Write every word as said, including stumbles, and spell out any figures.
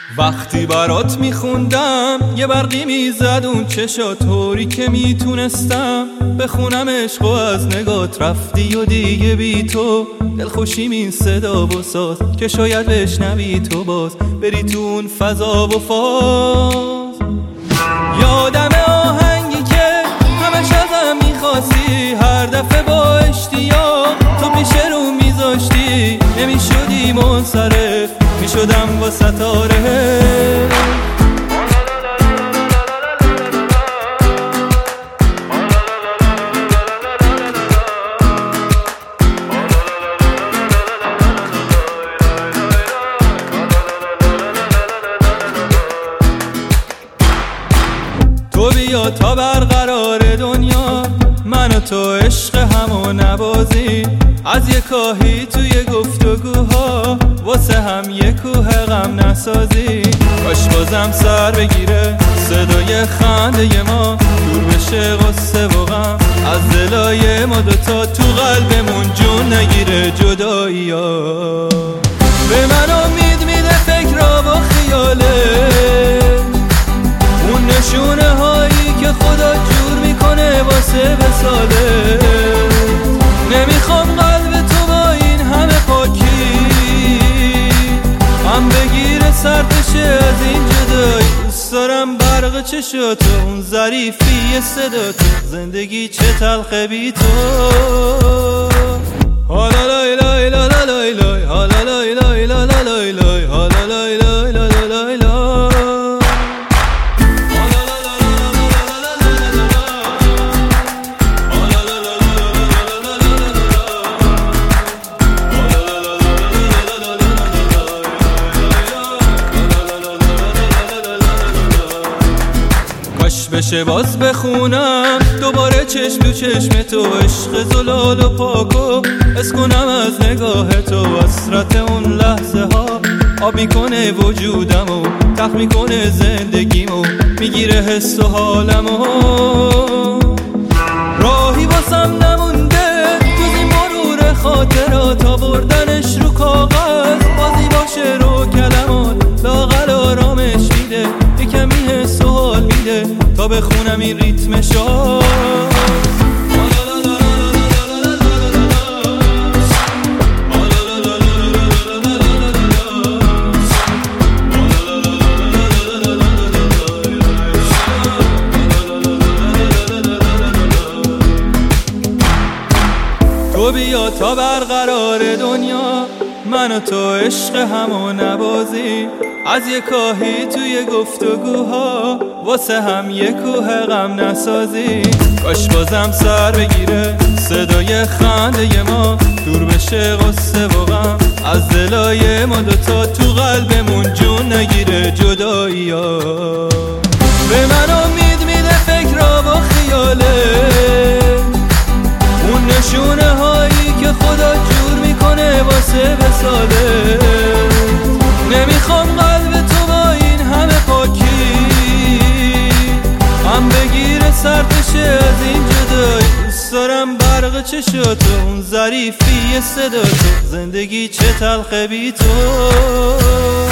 وقتی برات میخوندم یه برقی میزد اون چشا طوری که میتونستم بخونم عشق و از نگات رفتی و دیگه بی تو دلخوشیم این صدا بساز که شاید بشنوی تو باز بری تو اون فضا و فاز. یادم آهنگی که همش ازم میخواستی هر دفعه با اشتیاق تو پیش رو میذاشتی نمیشدی منصرف میشدم با ستاره. تو بیا تا برقرار دنیا من و تو عشق همو نبازی از یه کاهی توی گفتگوها واسه هم یه کوه غم نسازی. کاش بازم سر بگیره صدای خنده ما دور بشه غصه و غم از دلای ما دوتا تو قلبمون جون نگیره جدایی ها. به من امید میده فکرها و خیاله اون نشونه هایی که خدا جور میکنه واسه وصاله. نمیخوام قلب تو با این همه پاکی هم بگیره سرتشه از این جدایی. دوست دارم برق چشاتو اون ظریفی صداتو زندگی چه تلخه بی تو. حالا لای لای لای لای لای حالا لای لای لای لای لای حالا لای لای لای لای لای. بشه باز بخونم دوباره چشم تو چشم تو عشق زلال و پاکو حس کنم از نگاه تو حسرت اون لحظه ها آب میکنه وجودمو تخ میکنه زندگیمو میگیره حس و حالمو. راهی واسم نمونده جز این مرور خاطرات آوردنش رو کاغذ بازی باشه رو کلمات لااقل آرامش میده یه کمی حس و حال میده تا بخونم این ریتمشو. تو بیا تا برقرار دنیا من و تو عشق همو نبازی از یه کاهی توی گفتگوها واسه هم یه کوه غم نسازی. کاش بازم سر بگیره صدای خنده ما دور بشه غصه و غم از دلای ما دوتا تو قلبمون جون نگیره جدایی ها. به من امید میده فکرها و خیاله اون نشونه هایی که خدا جور میکنه واسه وصاله. نمیخوام قلب تو با این همه پاکی هم بگیره سرتشه از این جدایی. دوست دارم برق چشاتو اون ظریفی صداتو زندگی چه تلخه بی تو.